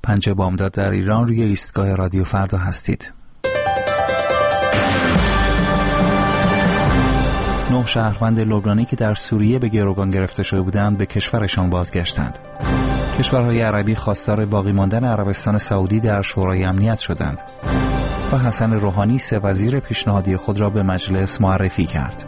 پنجه بامداد در ایران، روی ایستگاه رادیو فردا هستید. 9 شهروند لبنانی که در سوریه به گروگان گرفته شده بودند به کشورشان بازگشتند. کشورهای عربی خواستار باقی ماندن عربستان سعودی در شورای امنیت شدند و حسن روحانی 3 وزیر پیشنهادی خود را به مجلس معرفی کرد.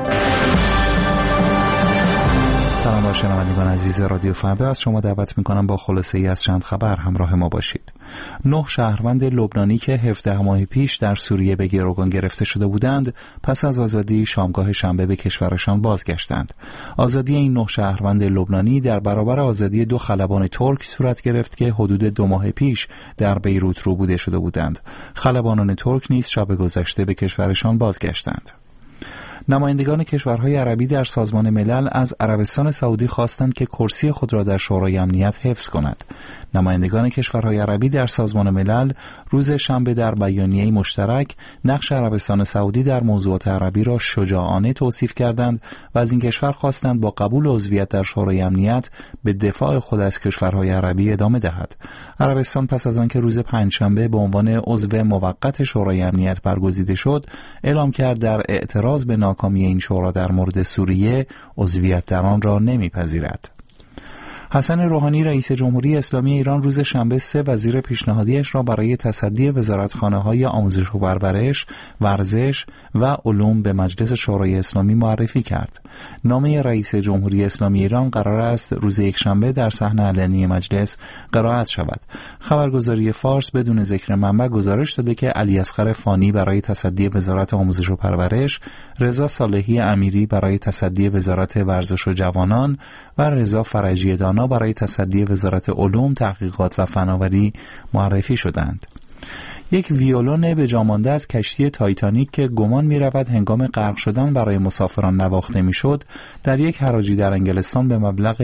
سلام بر شنوندگان عزیز رادیو فردا، از شما دعوت می‌کنم با خلاصه‌ای از چند خبر همراه ما باشید. 9 شهروند لبنانی که 17 ماه پیش در سوریه به گروگان گرفته شده بودند، پس از آزادی شامگاه شنبه به کشورشان بازگشتند. آزادی این 9 شهروند لبنانی در برابر آزادی 2 خلبان ترک صورت گرفت که حدود 2 ماه پیش در بیروت روبوده شده بودند. خلبانان ترک نیز شب گذشته به کشورشان بازگشتند. نمایندگان کشورهای عربی در سازمان ملل از عربستان سعودی خواستند که کرسی خود را در شورای امنیت حفظ کند. نمایندگان کشورهای عربی در سازمان ملل روز شنبه در بیانیه‌ای مشترک نقش عربستان سعودی در موضوعات عربی را شجاعانه توصیف کردند و از این کشور خواستند با قبول عضویت در شورای امنیت به دفاع خود از کشورهای عربی ادامه دهد. عربستان پس از آنکه روز پنجشنبه به عنوان عضو موقت شورای امنیت برگزیده شد، اعلام کرد در اعتراض به ناکامی این شورا در مورد سوریه عضویت در آن را نمیپذیرد. حسن روحانی رئیس جمهوری اسلامی ایران روز شنبه 3 وزیر پیشنهادیش را برای تصدی وزارتخانه‌های آموزش و پرورش، ورزش و علوم به مجلس شورای اسلامی معرفی کرد. نامه رئیس جمهوری اسلامی ایران قرار است روز یکشنبه در صحن علنی مجلس قرائت شود. خبرگزاری فارس بدون ذکر منبع گزارش داده که علی اصغر فانی برای تصدی وزارت آموزش و پرورش، رضا صالحی امیری برای تصدی وزارت ورزش و جوانان و رضا فرجی دانا برای تصدی وزارت علوم، تحقیقات و فناوری معرفی شدند. یک ویولون به جا مانده از کشتی تایتانیک که گمان می رود هنگام غرق شدن برای مسافران نواخته می شد، در یک حراجی در انگلستان به مبلغ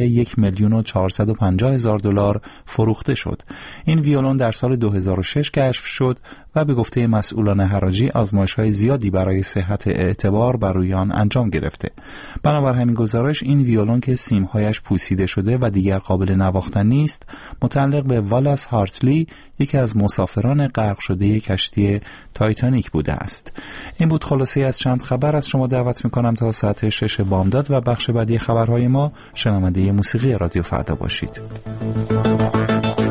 1,450,000 دلار فروخته شد. این ویولون در سال 2006 کشف شد و به گفته مسئولان حراجی آزمایش‌های زیادی برای صحت اعتبار بر روی آن انجام گرفته. بنابر همین گزارش این ویولون که سیم‌هایش پوسیده شده و دیگر قابل نواختن نیست، متعلق به والاس هارتلی، یکی از مسافران غرق شده کشتی تایتانیک بوده است. این بود خلاصه از چند خبر. از شما دعوت می‌کنم تا ساعت 6 بامداد و بخش بعدی خبرهای ما شنونده موسیقی رادیو فردا باشید.